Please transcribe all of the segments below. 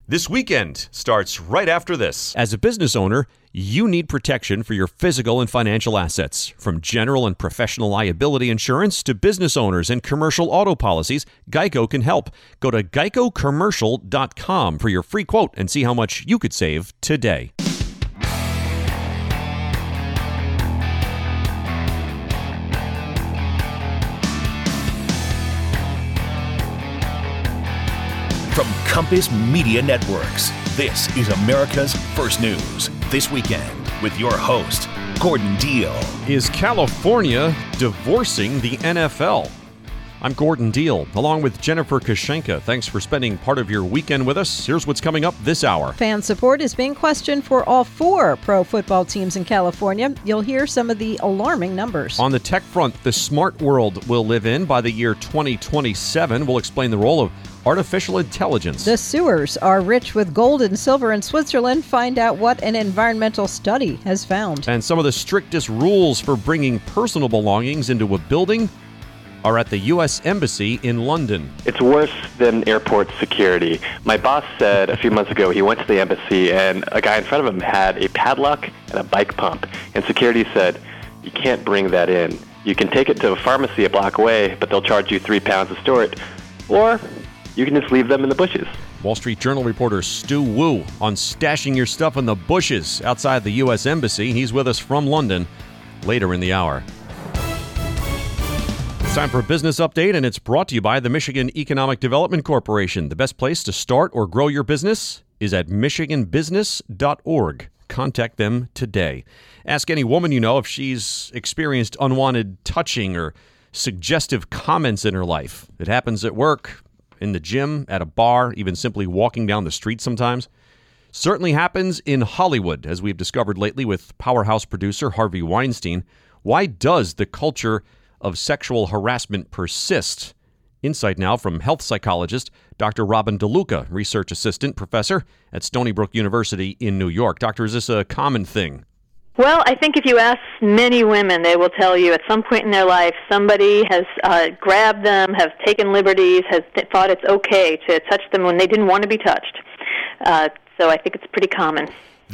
This weekend starts right after this. As a business owner, you need protection for your physical and financial assets. From general and professional liability insurance to business owners and commercial auto policies, Geico can help. Go to geicocommercial.com for your free quote and see how much you could save today. From Compass Media Networks, this is America's First News This Weekend with your host, Gordon Deal. Is California divorcing the NFL? I'm Gordon Deal, along with Jennifer Kashenka. Thanks for spending part of your weekend with us. Here's what's coming up this hour. Fan support is being questioned for all 4 pro football teams in California. You'll hear some of the alarming numbers. On the tech front, the smart world we'll live in by the year 2027. We'll explain the role of artificial intelligence. The sewers are rich with gold and silver in Switzerland. Find out what an environmental study has found. And some of the strictest rules for bringing personal belongings into a building are at the U.S. Embassy in London. It's worse than airport security. My boss said a few months ago he went to the embassy and a guy in front of him had a padlock and a bike pump. And security said, you can't bring that in. You can take it to a pharmacy a block away, but they'll charge you £3 to store it. Or you can just leave them in the bushes. Wall Street Journal reporter Stu Wu on stashing your stuff in the bushes outside the U.S. Embassy. He's with us from London later in the hour. It's time for a business update, and it's brought to you by the Michigan Economic Development Corporation. The best place to start or grow your business is at michiganbusiness.org. Contact them today. Ask any woman you know if she's experienced unwanted touching or suggestive comments in her life. It happens at work, in the gym, at a bar, even simply walking down the street sometimes. Certainly happens in Hollywood, as we've discovered lately with powerhouse producer Harvey Weinstein. Why does the culture of sexual harassment persist? Insight now from health psychologist Dr. Robin DeLuca, research assistant professor at Stony Brook University in New York. Doctor, is this a common thing? Well, I think if you ask many women, they will tell you at some point in their life somebody has grabbed them, has taken liberties, has thought it's okay to touch them when they didn't want to be touched. So I think it's pretty common.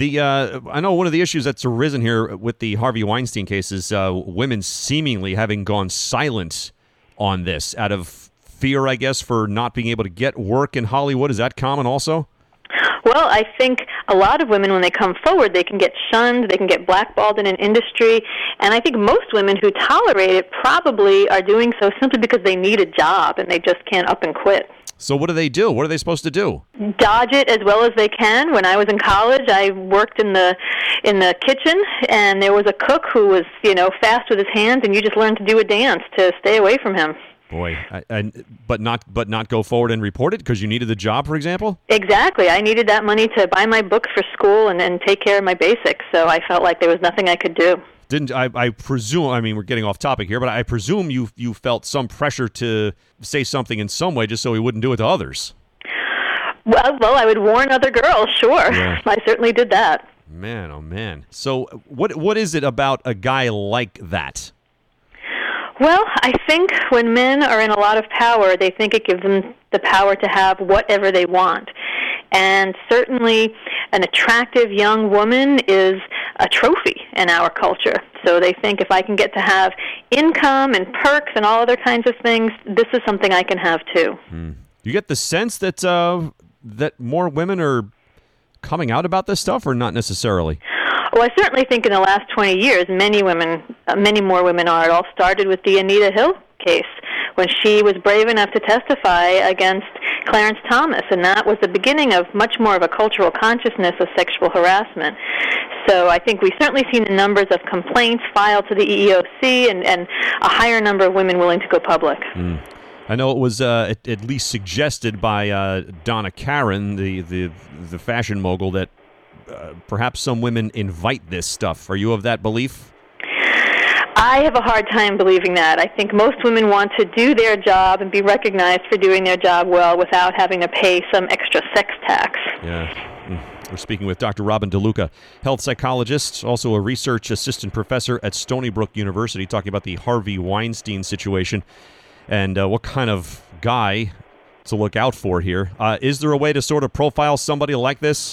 I know one of the issues that's arisen here with the Harvey Weinstein case is women seemingly having gone silent on this out of fear, I guess, for not being able to get work in Hollywood. Is that common also? Well, I think a lot of women, when they come forward, they can get shunned, they can get blackballed in an industry, and I think most women who tolerate it probably are doing so simply because they need a job and they just can't up and quit. So what do they do? What are they supposed to do? Dodge it as well as they can. When I was in college, I worked in the kitchen, and there was a cook who was, fast with his hands, and you just learned to do a dance to stay away from him. Boy, but not go forward and report it because you needed the job, for example? Exactly. I needed that money to buy my books for school and take care of my basics, so I felt like there was nothing I could do. I presume, I mean, we're getting off topic here, but I presume you felt some pressure to say something in some way just so he wouldn't do it to others. Well, I would warn other girls, sure. Yeah. I certainly did that. Man, oh man. So what is it about a guy like that? Well, I think when men are in a lot of power, they think it gives them the power to have whatever they want. And certainly an attractive young woman is a trophy in our culture. So they think if I can get to have income and perks and all other kinds of things, this is something I can have too. You get the sense that that more women are coming out about this stuff, or not necessarily? Well, I certainly think in the last 20 years, many more women are. It all started with the Anita Hill case, when she was brave enough to testify against Clarence Thomas, and that was the beginning of much more of a cultural consciousness of sexual harassment. So I think we've certainly seen the numbers of complaints filed to the EEOC and a higher number of women willing to go public. I know it was at least suggested by Donna Karan, the fashion mogul, that perhaps some women invite this stuff. Are you of that belief? I have a hard time believing that. I think most women want to do their job and be recognized for doing their job well without having to pay some extra sex tax. Yeah. We're speaking with Dr. Robin DeLuca, health psychologist, also a research assistant professor at Stony Brook University, talking about the Harvey Weinstein situation and what kind of guy to look out for here. Is there a way to sort of profile somebody like this?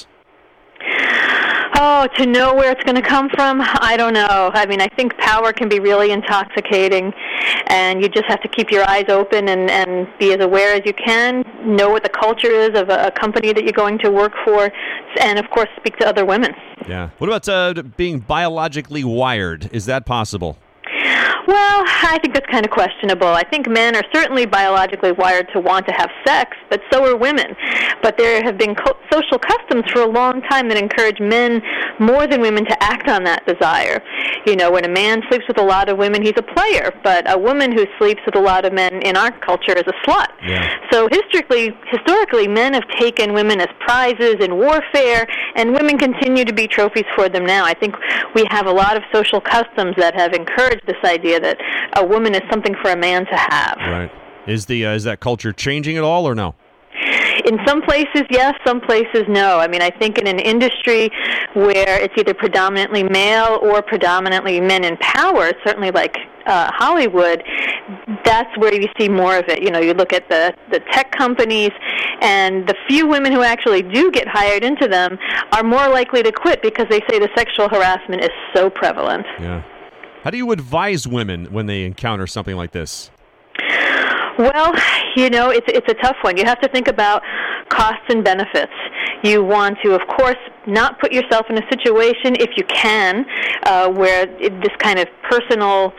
Oh, to know where it's going to come from, I don't know. I mean, I think power can be really intoxicating, and you just have to keep your eyes open and be as aware as you can, know what the culture is of a company that you're going to work for, and, of course, speak to other women. Yeah. What about being biologically wired? Is that possible? Well, I think that's kind of questionable. I think men are certainly biologically wired to want to have sex, but so are women. But there have been social customs for a long time that encourage men more than women to act on that desire. You know, when a man sleeps with a lot of women, he's a player, but a woman who sleeps with a lot of men in our culture is a slut. Yeah. So historically, men have taken women as prizes in warfare, and women continue to be trophies for them now. I think we have a lot of social customs that have encouraged this idea that a woman is something for a man to have. Right. Is that culture changing at all, or no? In some places, yes. Some places, no. I mean, I think in an industry where it's either predominantly male or predominantly men in power, certainly like Hollywood, that's where you see more of it. You know, you look at the tech companies, and the few women who actually do get hired into them are more likely to quit because they say the sexual harassment is so prevalent. Yeah. How do you advise women when they encounter something like this? Well, you know, it's a tough one. You have to think about costs and benefits. You want to, of course, not put yourself in a situation, if you can, where this kind of personal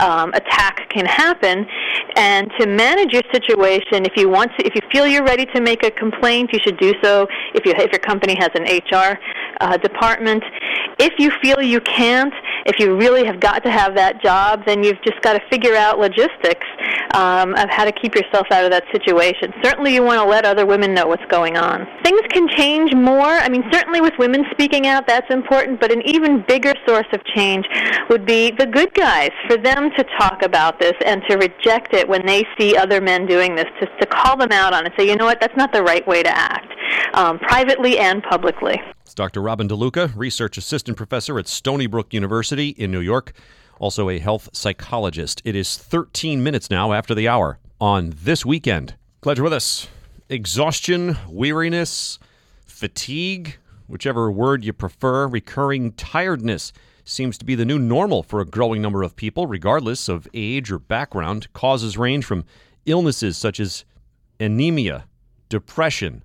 attack can happen. And to manage your situation, if you feel you're ready to make a complaint, you should do so. If your company has an HR department, if you feel you can't, if you really have got to have that job, then you've just got to figure out logistics of how to keep yourself out of that situation. Certainly you want to let other women know what's going on. Things can change more. I mean, certainly with women speaking out, that's important, but an even bigger source of change would be the good guys, for them to talk about this and to reject it when they see other men doing this, to call them out on it, say, you know what, that's not the right way to act, privately and publicly. It's Dr. Robin DeLuca, Research Assistant Professor at Stony Brook University in New York, also a health psychologist. It is 13 minutes now after the hour on This Weekend. Glad you're with us. Exhaustion, weariness, fatigue, whichever word you prefer, recurring tiredness seems to be the new normal for a growing number of people, regardless of age or background. Causes range from illnesses such as anemia, depression,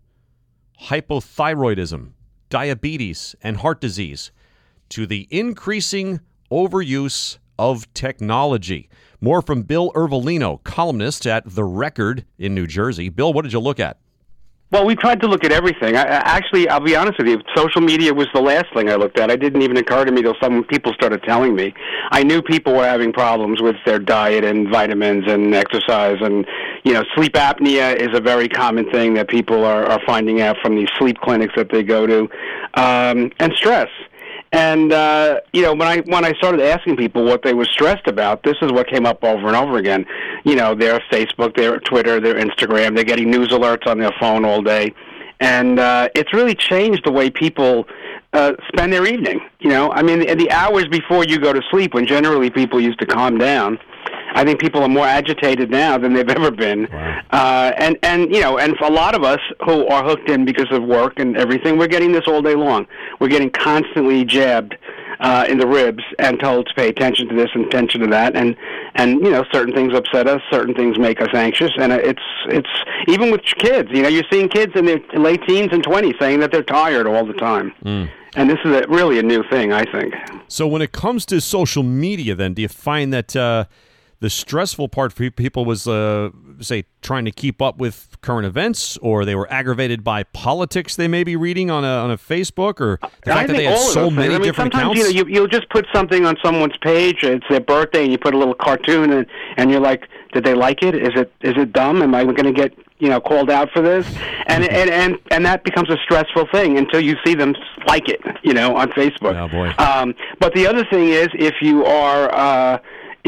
hypothyroidism, diabetes, and heart disease, to the increasing overuse of technology. More from Bill Ervolino, columnist at The Record in New Jersey. Bill, what did you look at? Well, we tried to look at everything. Actually, I'll be honest with you, social media was the last thing I looked at. It didn't even occur to me till some people started telling me. I knew people were having problems with their diet and vitamins and exercise, and, you know, sleep apnea is a very common thing that people are finding out from these sleep clinics that they go to, and stress. And, you know, when I started asking people what they were stressed about, this is what came up over and over again. You know, their Facebook, their Twitter, their Instagram, they're getting news alerts on their phone all day. And it's really changed the way people spend their evening. You know, I mean, the hours before you go to sleep, when generally people used to calm down, I think people are more agitated now than they've ever been. Wow. And you know, and for a lot of us who are hooked in because of work and everything, we're getting this all day long. We're getting constantly jabbed in the ribs and told to pay attention to this and attention to that. And you know, certain things upset us, certain things make us anxious. And it's even with kids. You know, you're seeing kids in their late teens and 20s saying that they're tired all the time. And this is really a new thing, I think. So when it comes to social media, then, do you find that the stressful part for people was, say, trying to keep up with current events, or they were aggravated by politics they may be reading on a Facebook, or the fact that they had so many different accounts? Sometimes, you know, you'll just put something on someone's page, it's their birthday, and you put a little cartoon, and you're like, did they like it? Is it dumb? Am I going to get, you know, called out for this? And that becomes a stressful thing until you see them like it, you know, on Facebook. Oh, boy. But the other thing is, if you are,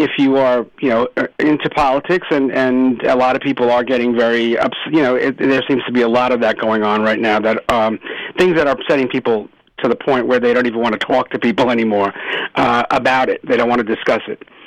you know, into politics, and a lot of people are getting very you know, there seems to be a lot of that going on right now, that things that are upsetting people to the point where they don't even want to talk to people anymore about it. They don't want to discuss it.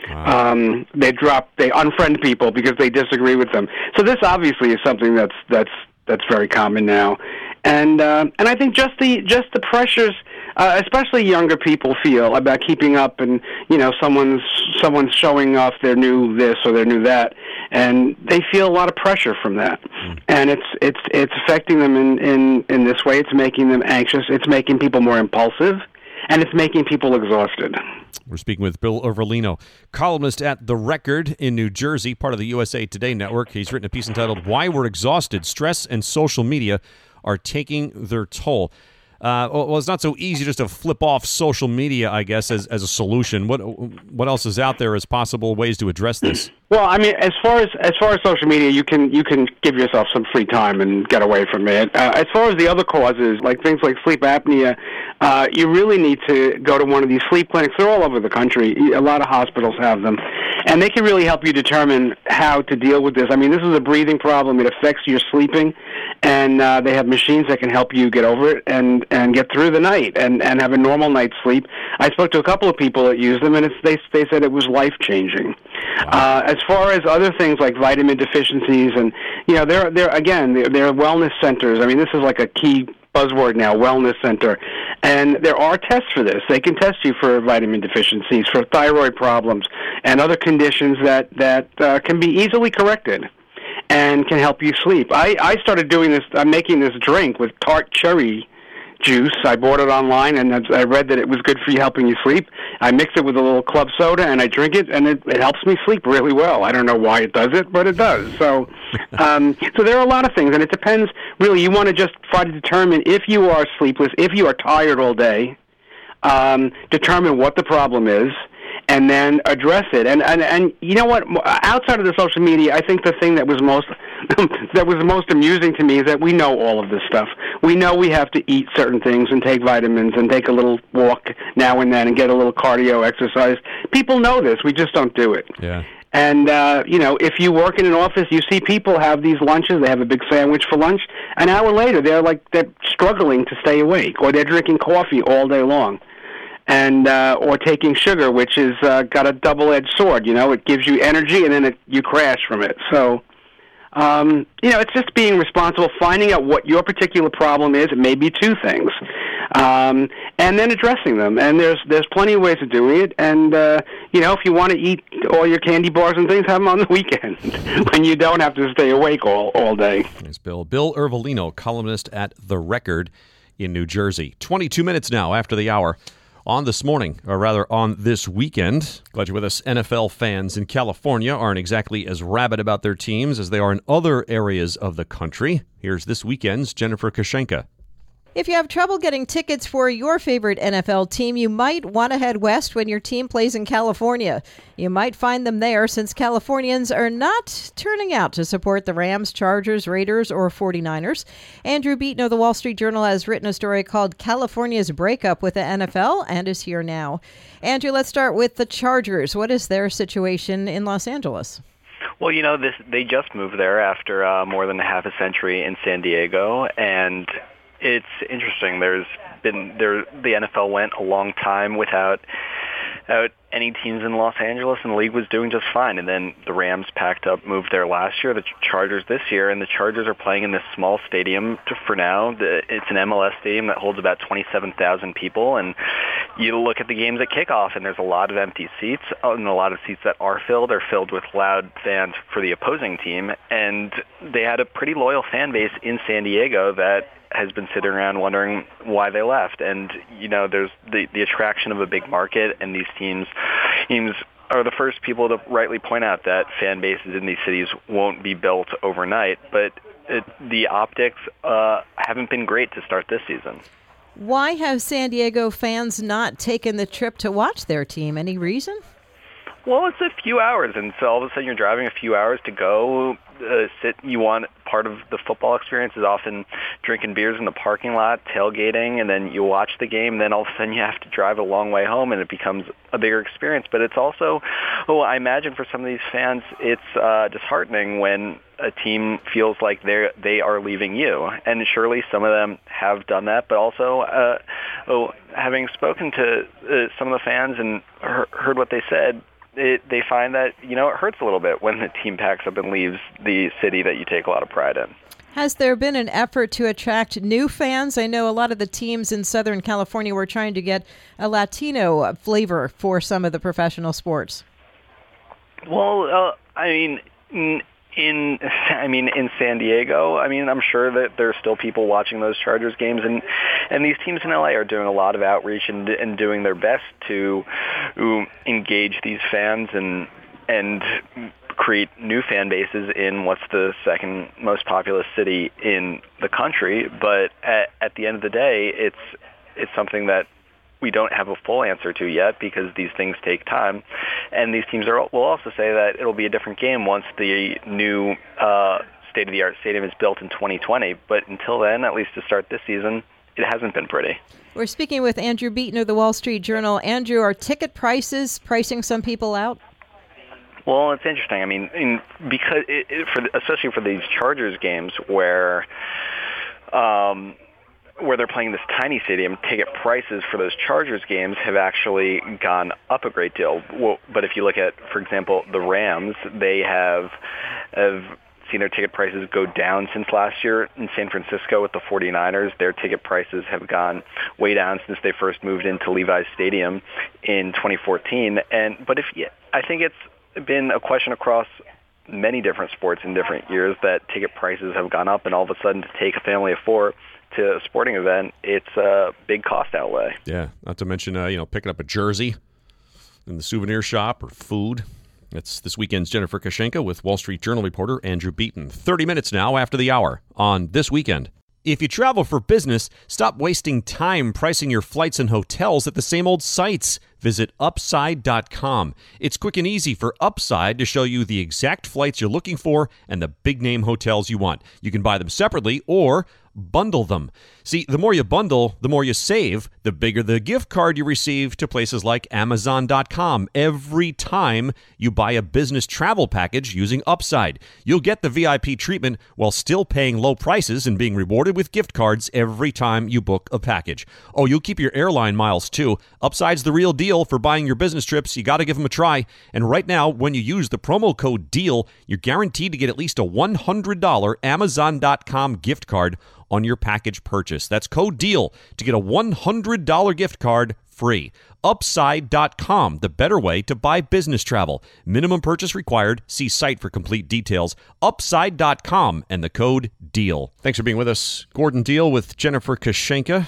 Wow. They unfriend people because they disagree with them. So this obviously is something that's very common now, and I think just the pressures, especially younger people feel about keeping up, and someone's showing off their new this or their new that, and they feel a lot of pressure from that, and it's affecting them in this way. It's making them anxious. It's making people more impulsive, and it's making people exhausted. We're speaking with Bill Overlino, columnist at The Record in New Jersey, part of the USA Today network. He's written a piece entitled "Why We're Exhausted: Stress and Social Media Are Taking Their Toll." Well, it's not so easy just to flip off social media, I guess, as a solution. What else is out there as possible ways to address this? Well, I mean, as far as social media, you can give yourself some free time and get away from it. As far as the other causes, like things like sleep apnea, you really need to go to one of these sleep clinics. They're all over the country. A lot of hospitals have them, and they can really help you determine how to deal with this. I mean, this is a breathing problem. It affects your sleeping, and they have machines that can help you get over it and get through the night and have a normal night's sleep. I spoke to a couple of people that used them, and they said it was life-changing. Wow. As far as other things like vitamin deficiencies, and they're wellness centers. I mean, this is like a key buzzword now, wellness center, and there are tests for this. They can test you for vitamin deficiencies, for thyroid problems, and other conditions that can be easily corrected and can help you sleep. I started doing this. I'm making this drink with tart cherry juice. I bought it online, and I read that it was good for you, helping you sleep. I mix it with a little club soda, and I drink it, and it helps me sleep really well. I don't know why it does it, but it does. So, so there are a lot of things, and it depends. Really, you want to just try to determine if you are sleepless, if you are tired all day, determine what the problem is, and then address it. And you know what? Outside of the social media, I think the thing that was most amusing to me is that we know all of this stuff. We know we have to eat certain things and take vitamins and take a little walk now and then and get a little cardio exercise. People know this. We just don't do it. Yeah. And, if you work in an office, you see people have these lunches. They have a big sandwich for lunch. An hour later, they're struggling to stay awake, or they're drinking coffee all day long. And or taking sugar, which is got a double-edged sword. It gives you energy, and then you crash from it. So, it's just being responsible, finding out what your particular problem is. It may be two things, and then addressing them. And there's plenty of ways of doing it. And if you want to eat all your candy bars and things, have them on the weekend when you don't have to stay awake all day. Thanks, Bill. Bill Overlino, columnist at The Record in New Jersey. 22 minutes now after the hour. On this morning, or rather on this weekend, glad you're with us. NFL fans in California aren't exactly as rabid about their teams as they are in other areas of the country. Here's this weekend's Jennifer Kashenka. If you have trouble getting tickets for your favorite NFL team, you might want to head west when your team plays in California. You might find them there since Californians are not turning out to support the Rams, Chargers, Raiders, or 49ers. Andrew Beaton of the Wall Street Journal has written a story called California's Breakup with the NFL and is here now. Andrew, let's start with the Chargers. What is their situation in Los Angeles? Well, they just moved there after more than half a century in San Diego, and it's interesting. The NFL went a long time without any teams in Los Angeles, and the league was doing just fine. And then the Rams packed up, moved there last year, the Chargers this year, and the Chargers are playing in this small stadium for now. It's an MLS stadium that holds about 27,000 people, and you look at the games at kickoff, and there's a lot of empty seats, and a lot of seats that are filled with loud fans for the opposing team. And they had a pretty loyal fan base in San Diego that has been sitting around wondering why they left. And, there's the attraction of a big market, and these teams are the first people to rightly point out that fan bases in these cities won't be built overnight. But the optics haven't been great to start this season. Why have San Diego fans not taken the trip to watch their team? Any reason? Well, it's a few hours, and so all of a sudden you're driving a few hours to go sit. You want part of the football experience is often drinking beers in the parking lot, tailgating, and then you watch the game. And then all of a sudden you have to drive a long way home, and it becomes a bigger experience. But it's also, I imagine for some of these fans, it's disheartening when a team feels like they are leaving you. And surely some of them have done that, but also having spoken to some of the fans and heard what they said, they find that, it hurts a little bit when the team packs up and leaves the city that you take a lot of pride in. Has there been an effort to attract new fans? I know a lot of the teams in Southern California were trying to get a Latino flavor for some of the professional sports. Well, in San Diego, I'm sure that there's still people watching those Chargers games, and these teams in LA are doing a lot of outreach and doing their best to engage these fans and create new fan bases in what's the second most populous city in the country. But at the end of the day, it's something that we don't have a full answer to yet because these things take time. And these teams will also say that it'll be a different game once the new state-of-the-art stadium is built in 2020. But until then, at least to start this season, it hasn't been pretty. We're speaking with Andrew Beaton of the Wall Street Journal. Andrew, are ticket prices pricing some people out? Well, it's interesting. Because especially for these Chargers games where they're playing this tiny stadium, ticket prices for those Chargers games have actually gone up a great deal. Well, but if you look at, for example, the Rams, they have seen their ticket prices go down since last year. In San Francisco with the 49ers, their ticket prices have gone way down since they first moved into Levi's Stadium in 2014. But I think it's been a question across many different sports in different years that ticket prices have gone up, and all of a sudden to take a family of four to a sporting event, it's a big cost outlay. Yeah, not to mention, picking up a jersey in the souvenir shop or food. It's this weekend's Jennifer Kashenka with Wall Street Journal reporter Andrew Beaton. 30 minutes now after the hour on This Weekend. If you travel for business, stop wasting time pricing your flights and hotels at the same old sites. Visit Upside.com. It's quick and easy for Upside to show you the exact flights you're looking for and the big-name hotels you want. You can buy them separately or bundle them. See, the more you bundle, the more you save, the bigger the gift card you receive to places like Amazon.com every time you buy a business travel package using Upside. You'll get the VIP treatment while still paying low prices and being rewarded with gift cards every time you book a package. Oh, you'll keep your airline miles too. Upside's the real deal for buying your business trips. You got to give them a try. And right now, when you use the promo code DEAL, you're guaranteed to get at least a $100 Amazon.com gift card on your package purchase. That's code DEAL to get a $100 gift card free. Upside.com, the better way to buy business travel. Minimum purchase required. See site for complete details. Upside.com and the code DEAL. Thanks for being with us. Gordon Deal with Jennifer Kashenka.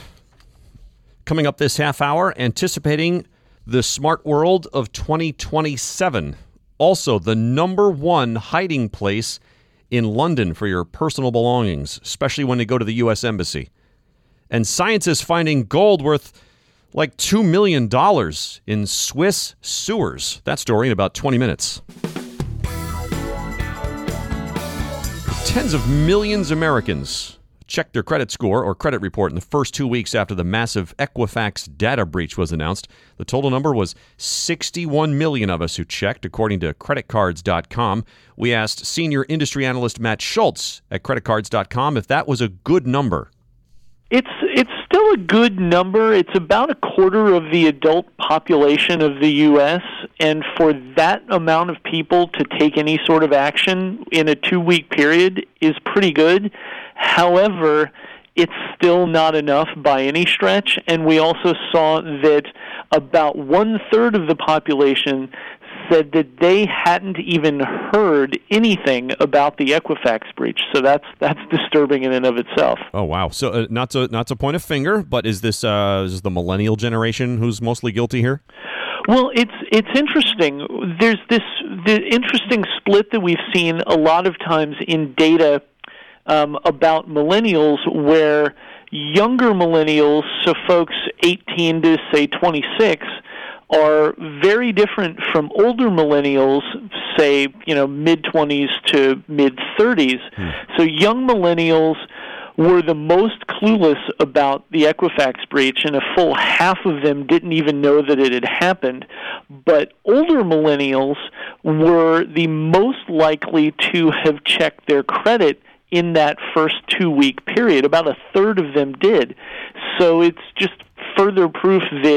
Coming up this half hour, anticipating the smart world of 2027. Also, the number one hiding place in London for your personal belongings, especially when you go to the U.S. Embassy. And scientists finding gold worth like $2 million in Swiss sewers. That story in about 20 minutes. Tens of millions of Americans checked their credit score or credit report in the first 2 weeks after the massive Equifax data breach was announced. The total number was 61 million of us who checked, according to creditcards.com. We asked senior industry analyst Matt Schultz at creditcards.com if that was a good number. It's still a good number. It's about a quarter of the adult population of the U.S., and for that amount of people to take any sort of action in a 2-week period is pretty good. However, it's still not enough by any stretch, and we also saw that about 1/3 of the population said that they hadn't even heard anything about the Equifax breach. So that's disturbing in and of itself. Oh wow! So not to point a finger, but is this the millennial generation who's mostly guilty here? Well, it's interesting. There's the interesting split that we've seen a lot of times in data about millennials, where younger millennials, so folks 18 to say 26, are very different from older millennials, say, mid-20s to mid-30s. So young millennials were the most clueless about the Equifax breach, and a full half of them didn't even know that it had happened. But older millennials were the most likely to have checked their credit in that first 2-week period. About 1/3 of them did. So it's just further proof that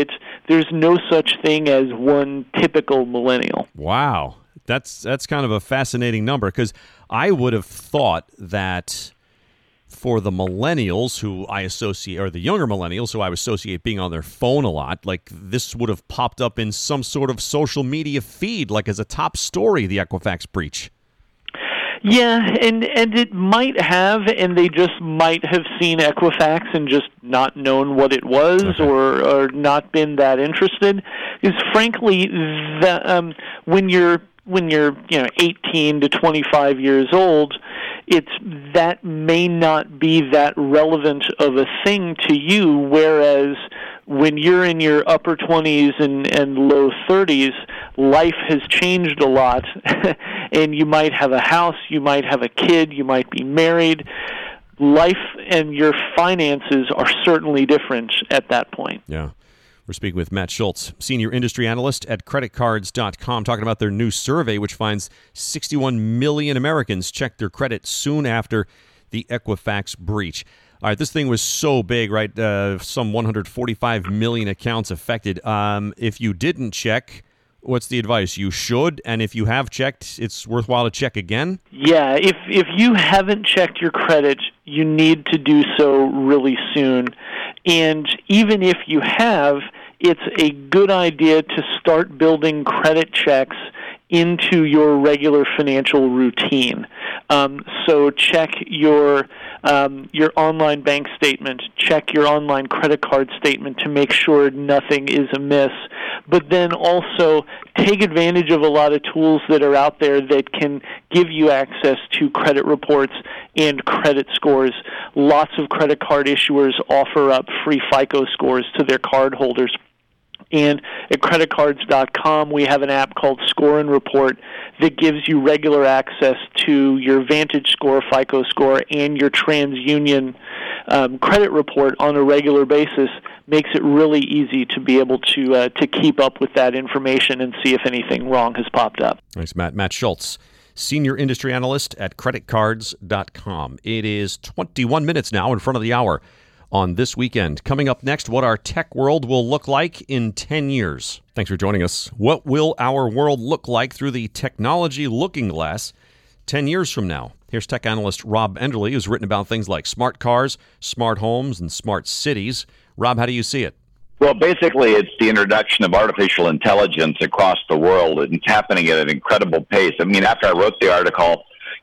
there's no such thing as one typical millennial. Wow. That's kind of a fascinating number, because I would have thought that for the millennials who I associate, or the younger millennials who I associate being on their phone a lot, like this would have popped up in some sort of social media feed, like as a top story, the Equifax breach. Yeah, and it might have, and they just might have seen Equifax and just not known what it was, Okay. or not been that interested. Because frankly, when you're 18 to 25 years old, that may not be that relevant of a thing to you, whereas when you're in your upper 20s and low 30s, life has changed a lot, and you might have a house, you might have a kid, you might be married. Life and your finances are certainly different at that point. Yeah. We're speaking with Matt Schultz, Senior Industry Analyst at CreditCards.com, talking about their new survey, which finds 61 million Americans checked their credit soon after the Equifax breach. All right, this thing was so big, right? Some 145 million accounts affected. If you didn't check, what's the advice? You should, and if you have checked, it's worthwhile to check again? Yeah, if you haven't checked your credit, you need to do so really soon. And even if you have, it's a good idea to start building credit checks into your regular financial routine. So check your online bank statement, check your online credit card statement to make sure nothing is amiss. But then also take advantage of a lot of tools that are out there that can give you access to credit reports and credit scores. Lots of credit card issuers offer up free FICO scores to their cardholders. And at creditcards.com, we have an app called Score and Report that gives you regular access to your Vantage Score, FICO score, and your TransUnion credit report on a regular basis. Makes it really easy to be able to keep up with that information and see if anything wrong has popped up. Thanks, Matt. Matt Schultz, Senior Industry Analyst at CreditCards.com. It is 21 minutes now in front of the hour on This Weekend. Coming up next, what our tech world will look like in 10 years. Thanks for joining us. What will our world look like through the technology looking glass 10 years from now? Here's tech analyst Rob Enderle, who's written about things like smart cars, smart homes, and smart cities. Rob, how do you see it? Well, basically, it's the introduction of artificial intelligence across the world, and it's happening at an incredible pace. I mean, after I wrote the article,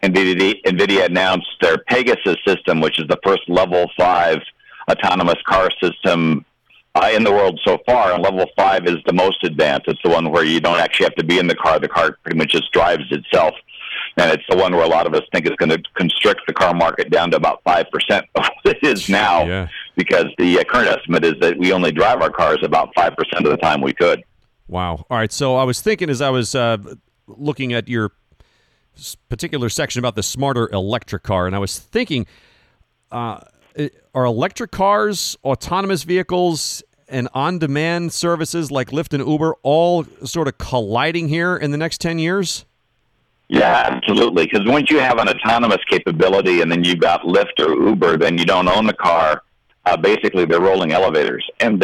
NVIDIA announced their Pegasus system, which is the first level 5 autonomous car system in the world so far. And level 5 is the most advanced. It's the one where you don't actually have to be in the car. The car pretty much just drives itself. And it's the one where a lot of us think is going to constrict the car market down to about 5% of what it is now, because the current estimate is that we only drive our cars about 5% of the time we could. Wow. All right. So I was thinking as I was looking at your particular section about the smarter electric car, and I was thinking, are electric cars, autonomous vehicles, and on-demand services like Lyft and Uber all sort of colliding here in the next 10 years? Yeah, absolutely. Because once you have an autonomous capability and then you've got Lyft or Uber, then you don't own the car. Basically, they're rolling elevators. And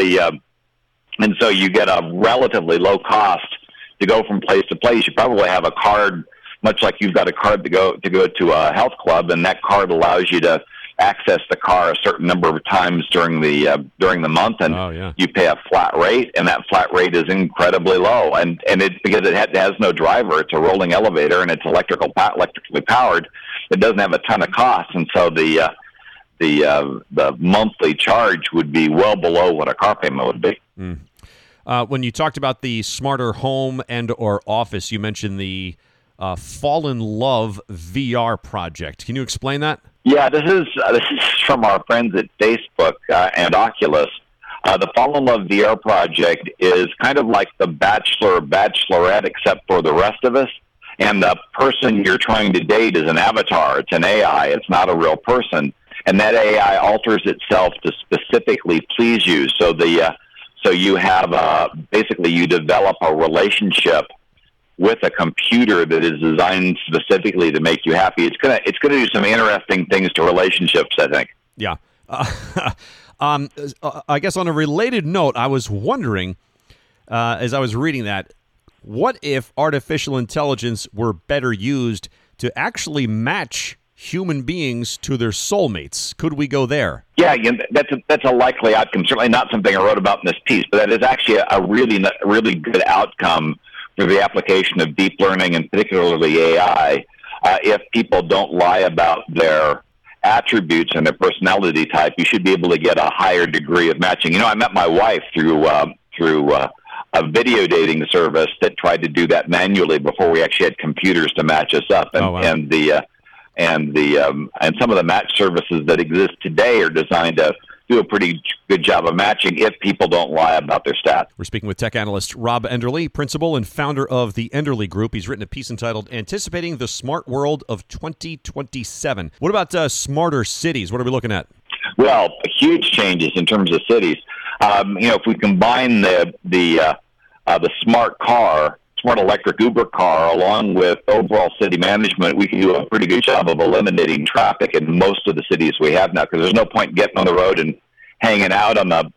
so you get a relatively low cost to go from place to place. You probably have a card, much like you've got a card to go to a health club, and that card allows you to access the car a certain number of times during the month, and you pay a flat rate, and that flat rate is incredibly low. And it's because it has no driver. It's a rolling elevator, and it's electrically powered. It doesn't have a ton of cost, and so the monthly charge would be well below what a car payment would be. When you talked about the smarter home and or office, you mentioned the Fall in Love VR project. Can you explain that? Yeah, this is from our friends at Facebook and Oculus. The Fall in Love VR project is kind of like the Bachelor or Bachelorette, except for the rest of us. And the person you're trying to date is an avatar. It's an AI. It's not a real person. And that AI alters itself to specifically please you. So you have basically you develop a relationship with a computer that is designed specifically to make you happy. It's gonna do some interesting things to relationships, I think. Yeah. I guess on a related note, I was wondering, as I was reading that, what if artificial intelligence were better used to actually match human beings to their soulmates? Could we go there? Yeah, that's a likely outcome. Certainly not something I wrote about in this piece, but that is actually a really good outcome for the application of deep learning and particularly AI. If people don't lie about their attributes and their personality type, you should be able to get a higher degree of matching. I met my wife through a video dating service that tried to do that manually before we actually had computers to match us up, and and some of the match services that exist today are designed to do a pretty good job of matching if people don't lie about their stats. We're speaking with tech analyst Rob Enderle, principal and founder of the Enderle Group. He's written a piece entitled "Anticipating the Smart World of 2027." What about smarter cities? What are we looking at? Well, huge changes in terms of cities. If we combine the smart car, smart electric Uber car, along with overall city management, we can do a pretty good job of eliminating traffic in most of the cities we have now. Because there's no point getting on the road and hanging out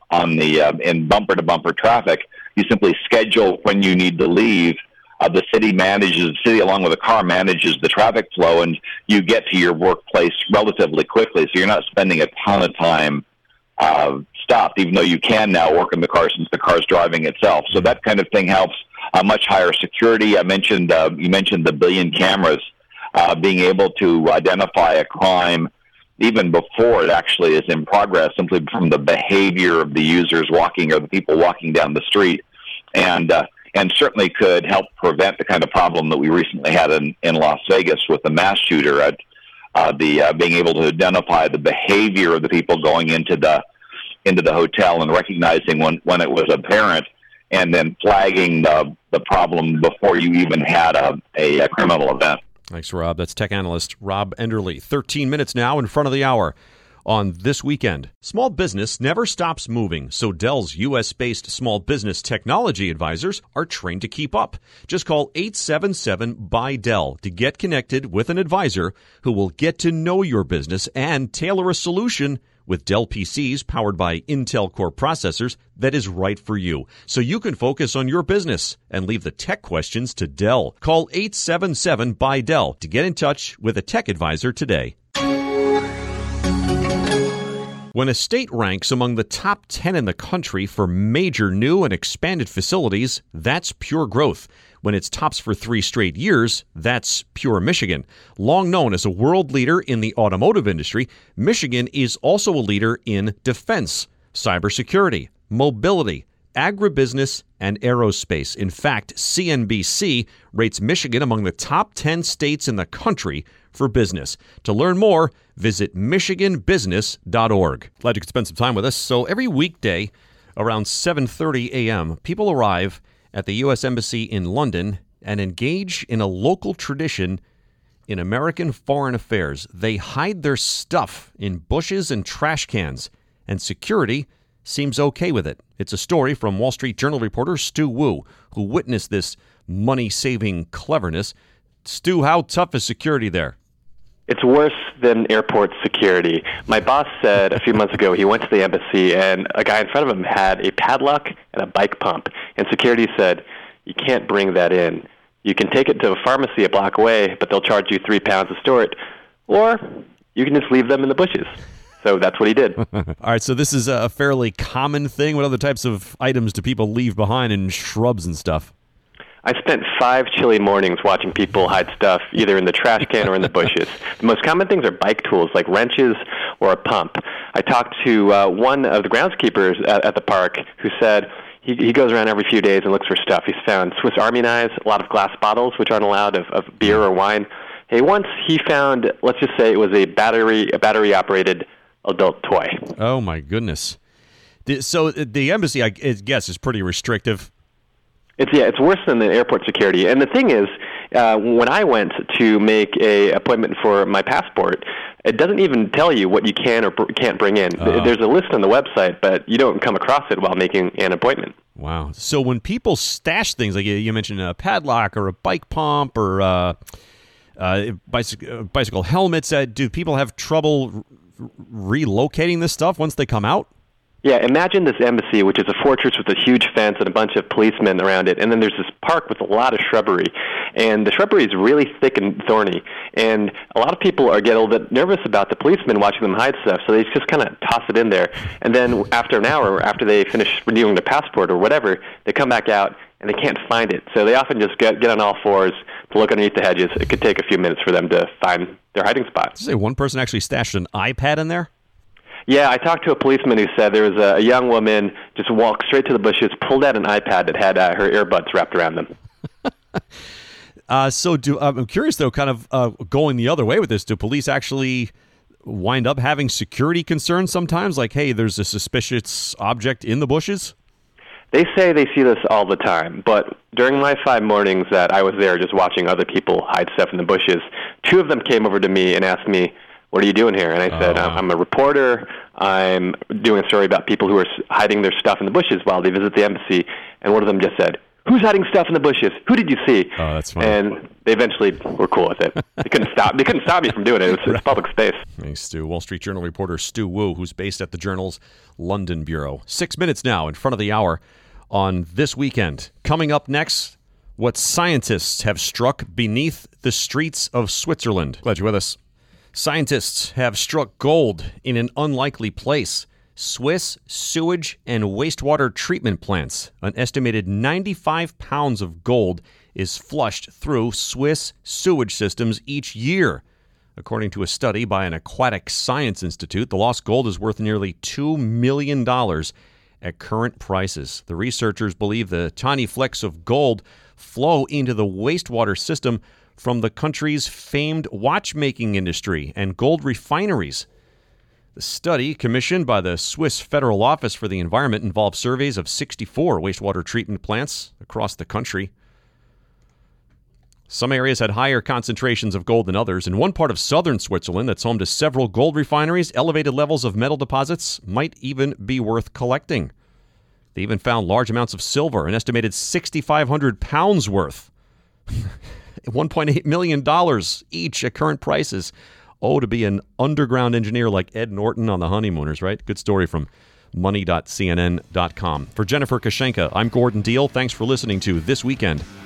in bumper to bumper traffic. You simply schedule when you need to leave. The city along with the car manages the traffic flow, and you get to your workplace relatively quickly. So you're not spending a ton of time stopped, even though you can now work in the car since the car's driving itself. So that kind of thing helps. Much higher security. You mentioned the billion cameras, being able to identify a crime even before it actually is in progress, simply from the behavior of the users walking or the people walking down the street, and certainly could help prevent the kind of problem that we recently had in Las Vegas with the mass shooter. Being able to identify the behavior of the people going into the hotel and recognizing when it was apparent, and then flagging the problem before you even had a criminal event. Thanks, Rob. That's tech analyst Rob Enderle. 13 minutes now in front of the hour on This Weekend. Small business never stops moving, so Dell's U.S.-based small business technology advisors are trained to keep up. Just call 877-BUY-DELL to get connected with an advisor who will get to know your business and tailor a solution with Dell PCs powered by Intel Core processors that is right for you, so you can focus on your business and leave the tech questions to Dell. Call 877-BUY-DELL to get in touch with a tech advisor today. When a state ranks among the top 10 in the country for major new and expanded facilities, that's pure growth. When it's tops for 3 straight years, that's pure Michigan. Long known as a world leader in the automotive industry, Michigan is also a leader in defense, cybersecurity, mobility, agribusiness, and aerospace. In fact, CNBC rates Michigan among the top 10 states in the country for business. To learn more, visit michiganbusiness.org. Glad you could spend some time with us. So every weekday around 7:30 a.m., people arrive at the U.S. Embassy in London and engage in a local tradition in American foreign affairs. They hide their stuff in bushes and trash cans, and security seems okay with it. It's a story from Wall Street Journal reporter Stu Wu, who witnessed this money-saving cleverness. Stu, how tough is security there? It's worse than airport security. My boss said a few months ago he went to the embassy and a guy in front of him had a padlock and a bike pump. And security said, you can't bring that in. You can take it to a pharmacy a block away, but they'll charge you £3 to store it. Or you can just leave them in the bushes. So that's what he did. All right, so this is a fairly common thing. What other types of items do people leave behind in shrubs and stuff? I spent 5 chilly mornings watching people hide stuff either in the trash can or in the bushes. The most common things are bike tools like wrenches or a pump. I talked to one of the groundskeepers at the park who said he goes around every few days and looks for stuff. He's found Swiss Army knives, a lot of glass bottles, which aren't allowed, of beer or wine. Hey, once he found, let's just say it was a battery-operated adult toy. Oh, my goodness. So the embassy, I guess, is pretty restrictive. It's worse than the airport security. And the thing is, when I went to make an appointment for my passport, it doesn't even tell you what you can or can't bring in. There's a list on the website, but you don't come across it while making an appointment. Wow. So when people stash things, like you mentioned a padlock or a bike pump or bicycle helmets, do people have trouble relocating this stuff once they come out? Yeah, imagine this embassy, which is a fortress with a huge fence and a bunch of policemen around it, and then there's this park with a lot of shrubbery, and the shrubbery is really thick and thorny, and a lot of people get a little bit nervous about the policemen watching them hide stuff, so they just kind of toss it in there, and then after an hour, after they finish renewing their passport or whatever, they come back out, and they can't find it. So they often just get on all fours to look underneath the hedges. It could take a few minutes for them to find their hiding spot. Did you say one person actually stashed an iPad in there? Yeah, I talked to a policeman who said there was a young woman just walked straight to the bushes, pulled out an iPad that had her earbuds wrapped around them. I'm curious, though, kind of going the other way with this. Do police actually wind up having security concerns sometimes? Like, hey, there's a suspicious object in the bushes? They say they see this all the time, but during my 5 mornings that I was there just watching other people hide stuff in the bushes, 2 of them came over to me and asked me, "What are you doing here?" And I said, "I'm a reporter. I'm doing a story about people who are hiding their stuff in the bushes while they visit the embassy." And one of them just said, "Who's hiding stuff in the bushes? Who did you see?" Oh, that's funny. And they eventually were cool with it. They couldn't stop me from doing it. It's public space. Thanks, Stu. Wall Street Journal reporter Stu Wu, who's based at the Journal's London bureau. 6 minutes now in front of the hour on This Weekend. Coming up next, what scientists have struck beneath the streets of Switzerland. Glad you're with us. Scientists have struck gold in an unlikely place. Swiss sewage and wastewater treatment plants. An estimated 95 pounds of gold is flushed through Swiss sewage systems each year. According to a study by an aquatic science institute, the lost gold is worth nearly $2 million at current prices. The researchers believe the tiny flecks of gold flow into the wastewater system from the country's famed watchmaking industry and gold refineries. The study, commissioned by the Swiss Federal Office for the Environment, involved surveys of 64 wastewater treatment plants across the country. Some areas had higher concentrations of gold than others. In one part of southern Switzerland that's home to several gold refineries, elevated levels of metal deposits might even be worth collecting. They even found large amounts of silver, an estimated 6,500 pounds worth. $1.8 million each at current prices. Oh, to be an underground engineer like Ed Norton on The Honeymooners, right? Good story from money.cnn.com. For Jennifer Kashenka, I'm Gordon Deal. Thanks for listening to This Weekend.